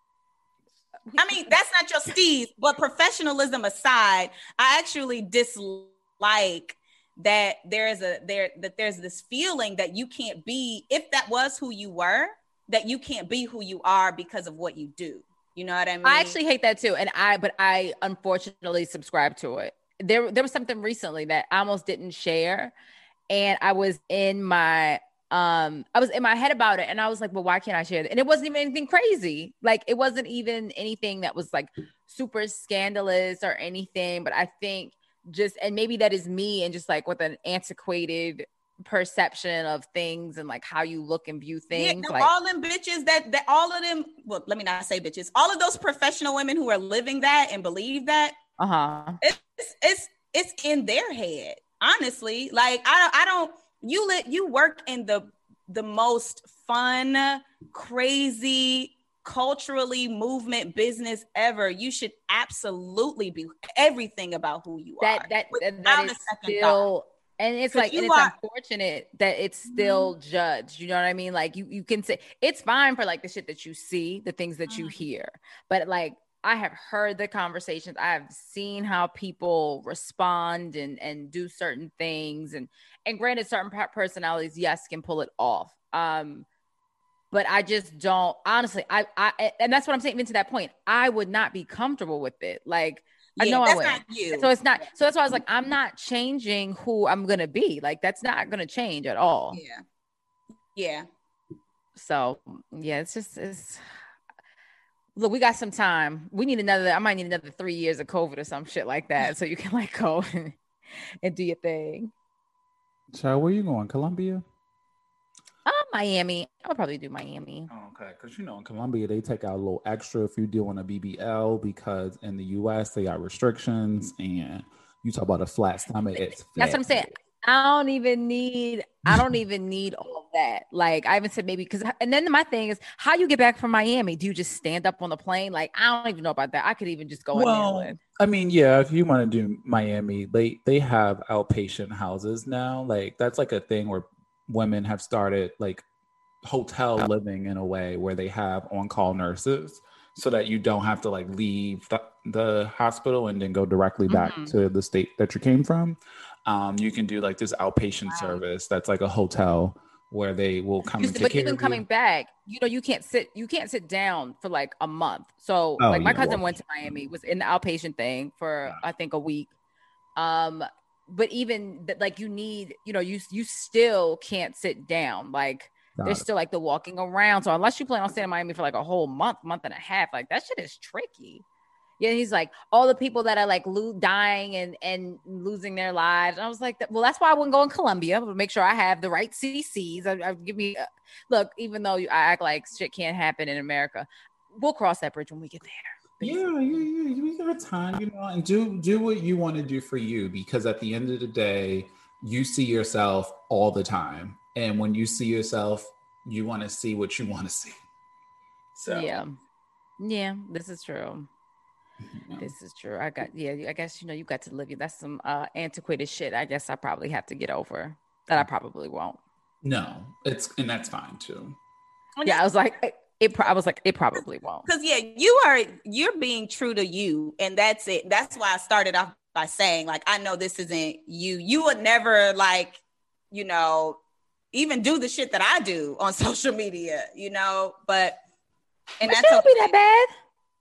I mean, that's not your Steve, but professionalism aside, I actually dislike that there is a there that there's this feeling that you can't be, if that was who you were, that you can't be who you are because of what you do. You know what I mean? I actually hate that too. And I, but I unfortunately subscribe to it. There, there was something recently that I almost didn't share. and I was in my um I was in my head about it, and I was like, well, why can't I share that? And it wasn't even anything crazy. Like, it wasn't even anything that was like super scandalous or anything. But I think just, and maybe that is me, and just like with an antiquated perception of things and like how you look and view things. Yeah, like all them bitches that that all of them. Well, let me not say bitches. All of those professional women who are living that and believe that. Uh huh. It's it's it's in their head. Honestly, like I I don't. You let you work in the the most fun, crazy, culturally movement business ever. You should absolutely be everything about who you that, are. That that, Without that is a second still. thought. And it's like, and it's are, unfortunate that it's still mm-hmm. judged. You know what I mean? Like you, you can say it's fine for like the shit that you see, the things that mm-hmm. you hear. But like, I have heard the conversations. I have seen how people respond and, and do certain things. And, and granted, certain personalities, yes, can pull it off. Um, but I just don't, honestly, I, I, and that's what I'm saying. Even to that point, I would not be comfortable with it. Like, Yeah, I know that's I would. not you. So it's not. So that's why I was like, I'm not changing who I'm gonna be. Like, that's not gonna change at all. Yeah. Yeah. So yeah, it's just it's. Look, we got some time. We need another. I might need another three years of COVID or some shit like that, so you can like go and, and do your thing. Child, where you going? Colombia? Uh, Miami. I would probably do Miami. Oh, okay, because you know in Colombia they take out a little extra if you do on a B B L, because in the U S they got restrictions, and you talk about a flat stomach. It's flat. That's what I'm saying. I don't even need. I don't even need all of that. Like, I even said maybe because. And then my thing is, how you get back from Miami? Do you just stand up on the plane? Like, I don't even know about that. I could even just go well, in there. I mean, yeah, if you want to do Miami, they they have outpatient houses now. Like, that's like a thing where women have started like hotel living in a way where they have on-call nurses, so that you don't have to like leave the, the hospital and then go directly back mm-hmm. to the state that you came from. Um, you can do like this outpatient wow. service that's like a hotel where they will come and take but care even of coming you. back, you know, you can't sit you can't sit down for like a month. So oh, like my yeah, cousin well. went to Miami, was in the outpatient thing for I think a week. Um, but even that, like you need, you know, you you still can't sit down. Like Got there's it. still like the walking around. So unless you plan on staying in Miami for like a whole month, month and a half, like that shit is tricky. Yeah, he's like all the people that are like lo- dying and, and losing their lives. And I was like, well, that's why I wouldn't go in Colombia. But make sure I have the right C Cs. I, I give me, uh, look, even though you, I act like shit can't happen in America, we'll cross that bridge when we get there. Basically. Yeah, yeah, yeah. You got time, you know, and do do what you want to do for you, because at the end of the day, you see yourself all the time, and when you see yourself, you want to see what you want to see. So yeah, yeah, this is true. This is true. I got, yeah, I guess, you know, you got to live. That's some uh, antiquated shit. I guess I probably have to get over that. I probably won't. No, it's, and that's fine too. Yeah. I was like, it, it I was like, it probably won't. Cause yeah, you are, you're being true to you. And that's it. That's why I started off by saying like, I know this isn't you. You would never like, you know, even do the shit that I do on social media, you know, but, and but that's don't okay. be that bad.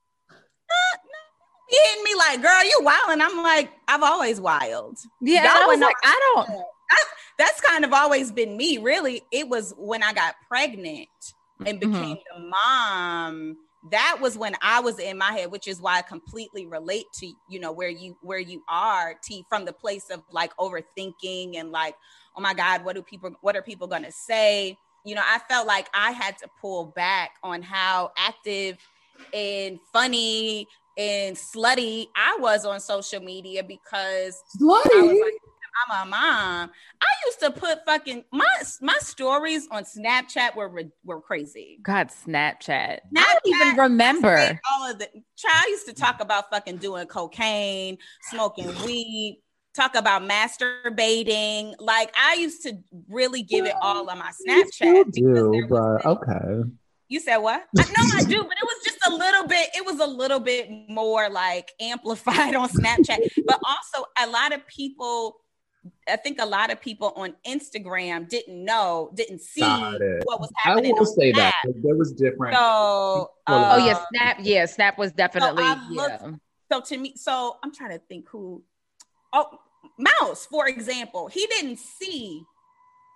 Uh, He hitting me like, girl, you wild. And I'm like, I've always wild. Yeah, I was like, I don't. I, that's kind of always been me, really. It was when I got pregnant and became mm-hmm. the mom. That was when I was in my head, which is why I completely relate to, you know, where you where you are, T, from the place of like overthinking and like, oh my God, what do people, what are people gonna say? You know, I felt like I had to pull back on how active and funny and slutty I was on social media, because slutty. I was like, I'm a mom. I used to put fucking my my stories on Snapchat were were crazy. God, Snapchat. Snapchat I don't even remember all of the. Child, I used to talk about fucking doing cocaine, smoking weed, talk about masturbating. Like I used to really give it all on my Snapchat. You do, but okay. You said what? I know I do, but it was just a little bit, it was a little bit more like amplified on Snapchat. But also a lot of people, I think a lot of people on Instagram didn't know, didn't see what was happening. I will say Snap. that there was different. So, uh, oh yeah, Snap. Yeah, Snap was definitely. So, looked, yeah. so to me, so I'm trying to think who, oh, Mouse, for example, he didn't see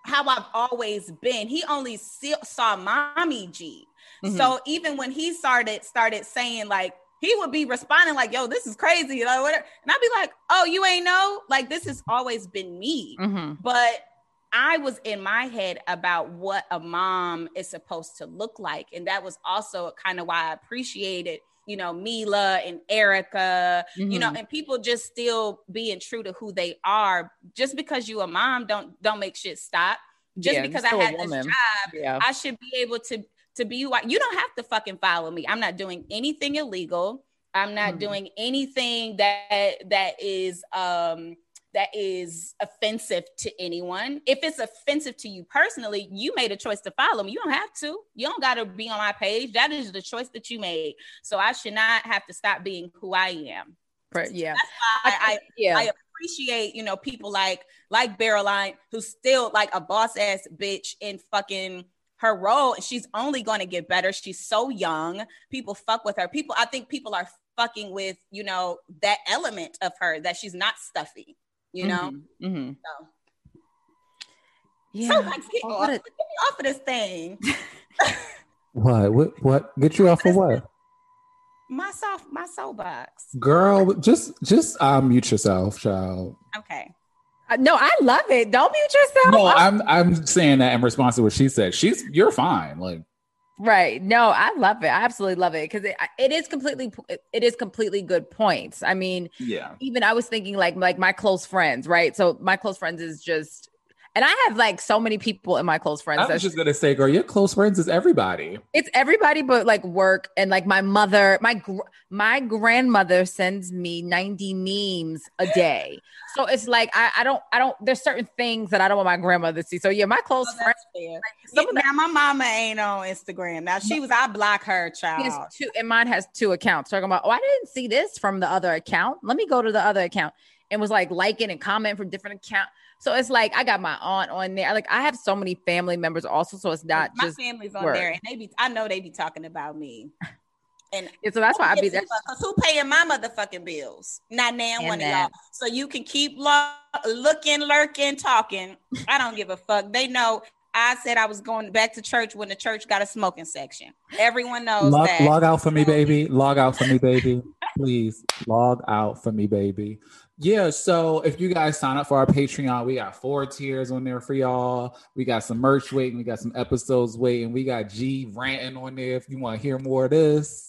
how I've always been. He only see, saw mommy G. Mm-hmm. So even when he started started saying like, he would be responding like, yo, this is crazy. Like, whatever. And I'd be like, oh, you ain't know? Like, this has always been me. Mm-hmm. But I was in my head about what a mom is supposed to look like. And that was also kind of why I appreciated, you know, Mila and Erica, mm-hmm. you know, and people just still being true to who they are. Just because you a mom, don't don't make shit stop. Just yeah, because I had this job, yeah. I should be able to, to be who I, you don't have to fucking follow me. I'm not doing anything illegal. I'm not mm-hmm. doing anything that that is um that is offensive to anyone. If it's offensive to you personally, you made a choice to follow me. You don't have to. You don't got to be on my page. That is the choice that you made. So I should not have to stop being who I am. Yeah. That's why I, I, yeah. I appreciate, you know, people like, like Beryline, who's still like a boss ass bitch in fucking her role. And she's only going to get better. She's so young. People fuck with her. People, I think people are fucking with, you know, that element of her, that she's not stuffy. You know, mm-hmm. Mm-hmm. so yeah. So like, get, oh, off, get me off of this thing. What? What? What? Get you off of what? My soft, my soapbox. Girl, just just uh, mute yourself, child. Okay. Uh, no, I love it. Don't mute yourself. No, I'm I'm saying that in response to what she said. She's you're fine. Like. Right. No, I love it. I absolutely love it because it, it is completely it is completely good points. I mean, yeah. Even I was thinking like like my close friends, right? So my close friends is just, and I have like so many people in my close friends. I was just gonna say, girl, your close friends is everybody. It's everybody, but like work and like my mother, my gr- my grandmother sends me ninety memes a day. So it's like I, I don't I don't. There's certain things that I don't want my grandmother to see. So yeah, my close oh, friends. Like, some yeah, now my mama ain't on Instagram. Now she was. I block her, child. Two, and mine has two accounts. Talking about, oh, I didn't see this from the other account. Let me go to the other account. And was like liking and commenting from different accounts. So it's like I got my aunt on there. Like I have so many family members also. So it's not my just my family's on work. there, and they be. I know they be talking about me. And yeah, so that's why I be there. Because who paying my motherfucking bills? Not now one of y'all. So you can keep lo- looking, lurking, talking. I don't give a fuck. They know I said I was going back to church when the church got a smoking section. Everyone knows log, that. Log out for me, baby. Log out for me, baby. Please log out for me, baby. Yeah, so if you guys sign up for our Patreon, we got four tiers on there for y'all. We got some merch waiting. We got some episodes waiting. We got G ranting on there if you want to hear more of this.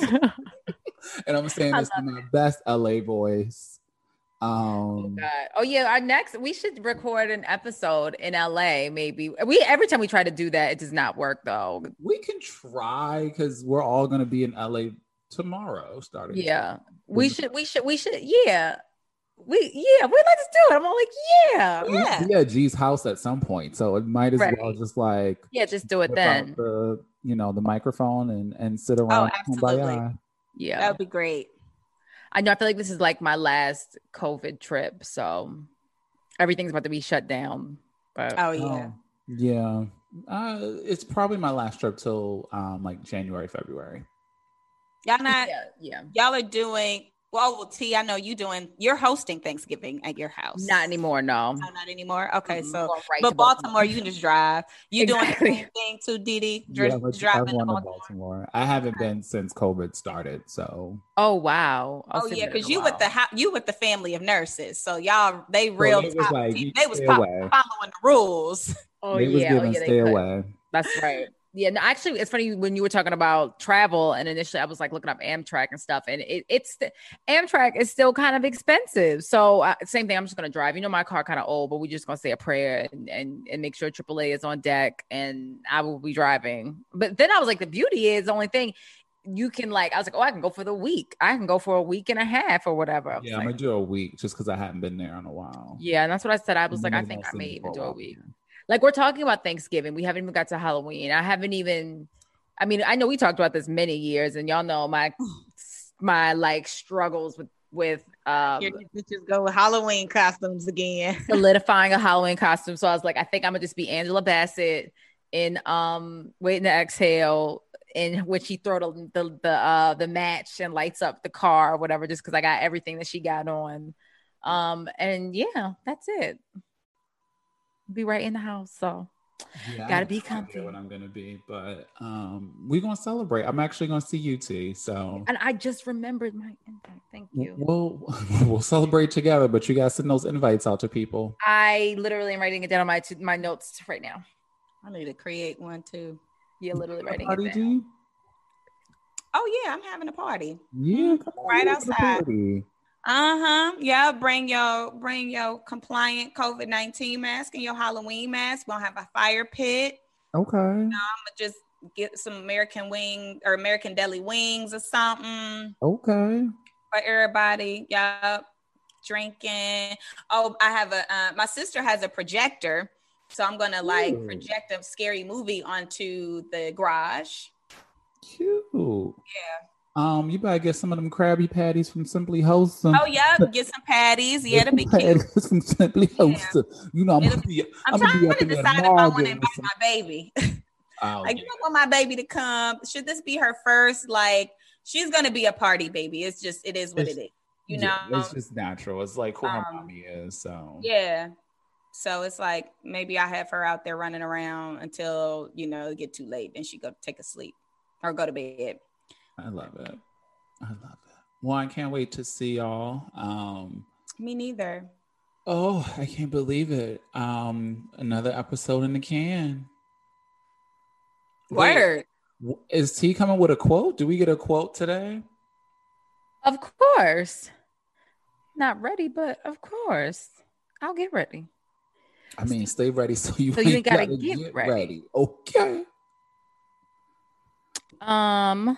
And I'm saying this in my best L A voice. Um, oh, God. Oh yeah, our next we should record an episode in L A. Maybe we every time we try to do that, it does not work though. We can try because we're all gonna be in L A tomorrow. Starting. Yeah, we should. We should. We should. Yeah. We yeah, we let's do it. I'm all like, yeah, yeah, yeah. G's house at some point, so it might as right. well just like yeah, just do it then. The you know the microphone and and sit around. Oh, absolutely. Yeah, that would be great. I know. I feel like this is like my last COVID trip, so everything's about to be shut down. But oh yeah, oh, yeah. Uh, it's probably my last trip till um like January, February. Y'all not yeah, yeah. Y'all are doing. Well, T, I know you doing. You're hosting Thanksgiving at your house. Not anymore. No, no not anymore. Okay, mm-hmm. so right but Baltimore, Baltimore, you can just drive. You exactly. doing the same thing too, Didi? Dr- yeah, driving to Baltimore. Baltimore. I haven't been since COVID started. So. Oh wow. I'll oh yeah, because you with the you with the family of nurses. So y'all, they real so top. Like, they was fo- following the rules. Oh they yeah, was oh, yeah, stay away. That's right. Yeah, no, actually, it's funny when you were talking about travel, and initially I was like looking up Amtrak and stuff, and it, it's Amtrak is still kind of expensive. So uh, same thing, I'm just gonna drive. You know, my car kind of old, but we're just gonna say a prayer and, and and make sure triple A is on deck, and I will be driving. But then I was like, the beauty is the only thing you can like. I was like, oh, I can go for the week. I can go for a week and a half or whatever. Yeah, like, I'm gonna do a week just because I hadn't been there in a while. Yeah, and that's what I said. I was like, I think I may even do a week. Like we're talking about Thanksgiving. We haven't even got to Halloween. I haven't even, I mean, I know we talked about this many years and y'all know my, my like struggles with, with, um, Here you just go with Halloween costumes again. Solidifying a Halloween costume. So I was like, I think I'm gonna just be Angela Bassett in, um, Waiting to Exhale. And when she throw the, the, the, uh, the match and lights up the car or whatever, just cause I got everything that she got on. Um, and yeah, that's it. be right in the house. So Yeah, gotta I be have no idea comfy. what I'm gonna be, but um, we're gonna celebrate. I'm actually gonna see U T, so And I just remembered my invite. Thank you. we'll we'll celebrate together. But you guys send those invites out to people. I literally am writing it down on my my notes right now. I need to create one too. Yeah, literally writing Party, it down. G? Oh yeah, I'm having a party. Yeah, come on, Right get to the outside. party. Uh-huh. Yeah, bring your bring your compliant COVID nineteen mask and your Halloween mask. We're gonna have a fire pit. Okay. I'm gonna just get some American wing or American deli wings or something Okay. for everybody. Yup. Drinking. Oh, I have a uh, my sister has a projector, so I'm gonna like Ooh. project a scary movie onto the garage. Cute. Yeah. Um, you better get some of them Krabby Patties from Simply Wholesome. Oh yeah, get some patties. Yeah, it'll be cute. Patties from Simply Wholesome. You know, I'm It'll gonna be. I'm, I'm gonna trying be up to in there decide if I tomorrow want to getting invite some. my baby. Oh, Like, yeah. you don't want my baby to come. Should this be her first? Like, she's gonna be a party baby. It's just, it is what It's- it is. You Yeah, know? it's just natural. It's like who her Um, mommy is. So Yeah. So it's like maybe I have her out there running around until, you know, it get too late. Then she go take a sleep or go to bed. I love it. I love it. Well, I can't wait to see y'all. Um, Me neither. oh, I can't believe it. Um, another episode in the can. Wait, Word. w- is T coming with a quote? Do we get a quote today? Of course. Not ready, but of course. I'll get ready. I mean, stay ready so you, So you ain't ain't gotta gotta get ready. Okay. Um.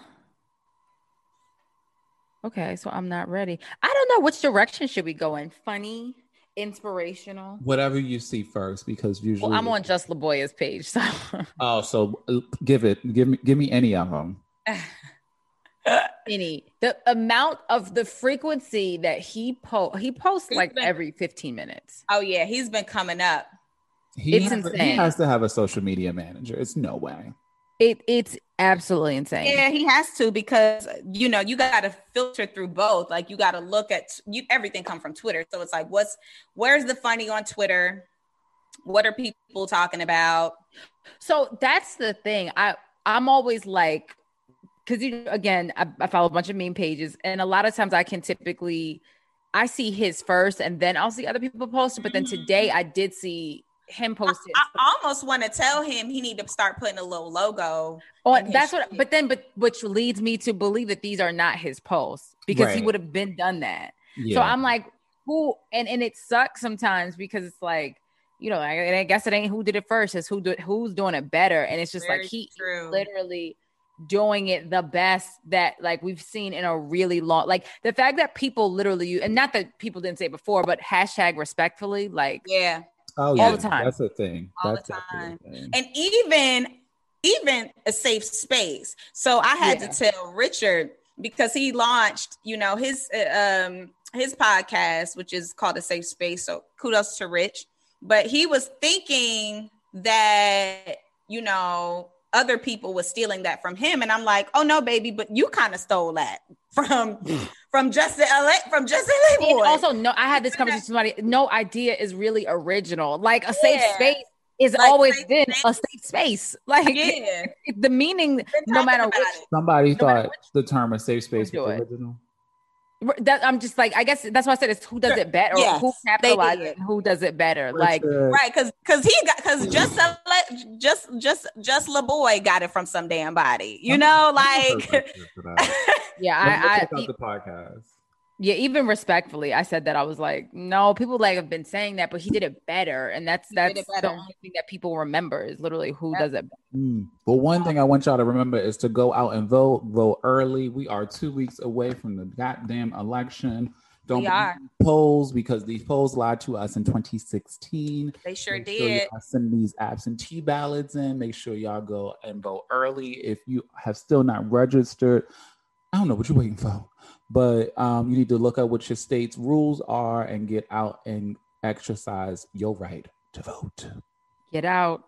Okay, so I'm not ready. I don't know which direction should we go in. Funny, inspirational. Whatever you see first, because usually Well, I'm on Just LaBoya's page, so Oh, so uh, give it. Give me. Give me any of them. any the amount of the frequency that he post he posts He's like been- every fifteen minutes. Oh yeah, he's been coming up. He It's has, he insane. has to have a social media manager. It's no way. It it's absolutely insane. Yeah, he has to, because you know you got to filter through both. Like you got to look at you. Everything come from Twitter, so it's like, what's where's the funny on Twitter? What are people talking about? So that's the thing. I I'm always like, because you again, I, I follow a bunch of meme pages, and a lot of times I can typically I see his first, and then I'll see other people post it. But then today I did see him post it. I, I almost want to tell him he need to start putting a little logo. Oh, in his that's what. shit. But then, but which leads me to believe that these are not his posts, because he Right. would have been done that. Yeah. So I'm like, who? And and it sucks sometimes, because it's like, you know, I, I guess it ain't who did it first, it's who do, who's doing it better, and it's just Very like he true. literally doing it the best that like we've seen in a really long, like the fact that people literally, and not that people didn't say it before, but hashtag respectfully, like Yeah, oh, all yeah. the time. That's a thing. All That's the definitely time. a thing. and even even a safe space. So I had Yeah. to tell Richard, because he launched, you know, his uh, um his podcast, which is called A Safe Space. So kudos to Rich. But he was thinking that, you know, other people was stealing that from him, and I'm like, oh no, baby, but you kind of stole that from from just the L A from just L A And boy. also, no, I had this conversation with somebody. No idea is really original. Like a safe Yeah. space is Like, always safe been space. a safe space. Like yeah, the meaning, Been no talking matter about which. it. Somebody No matter thought the term "a safe space" do was it. original. That I'm just like, I guess that's why I said it's who does it better, or Yes, who they capitalizes did. it, and who does it better. Like, Richard, right, because because he got because just a, just just just LaBoy got it from some damn body, you know, like yeah, Let me I, check I, out the podcast. yeah, even respectfully, I said that. I was like, no, people like have been saying that, but he did it better, and that's He that's did it the better. only thing that people remember is literally who Yep. does it. Mm. But one thing I want y'all to remember is to go out and vote. Vote early. We are two weeks away from the goddamn election. Don't We believe are. these polls, because these polls lied to us in twenty sixteen. They sure Make sure did. y'all send these absentee ballots in. Make sure y'all go and vote early. If you have still not registered, I don't know what you're waiting for, but um, you need to look at what your state's rules are and get out and exercise your right to vote. Get out.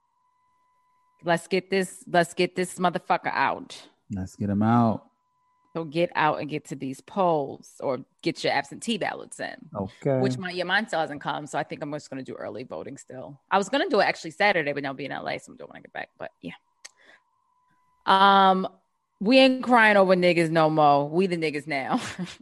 Let's get this. Let's get this motherfucker out. Let's get them out. So get out and get to these polls or get your absentee ballots in. Okay. Which my yeah, mine still hasn't come. So I think I'm just gonna do early voting still. I was gonna do it actually Saturday, but now I'll be in L A, so I'm doing it when I get back. But yeah. Um, we ain't crying over niggas no more. We the niggas now.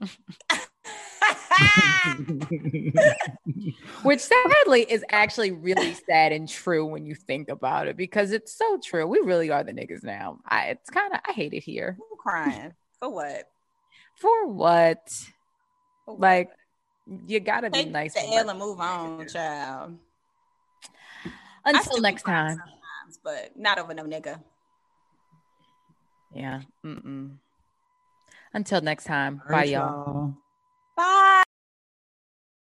Which sadly is actually really sad and true when you think about it, because it's so true. We really are the niggas now. I it's kind of I hate it here. I'm crying. For what? For what? For what? Like, you gotta be Take nice. the for L what- and move on, child. I Until still next cry time. sometimes, but not over no nigga. Yeah. Mm-mm. Until next time. All Bye, right, y'all. y'all. Bye.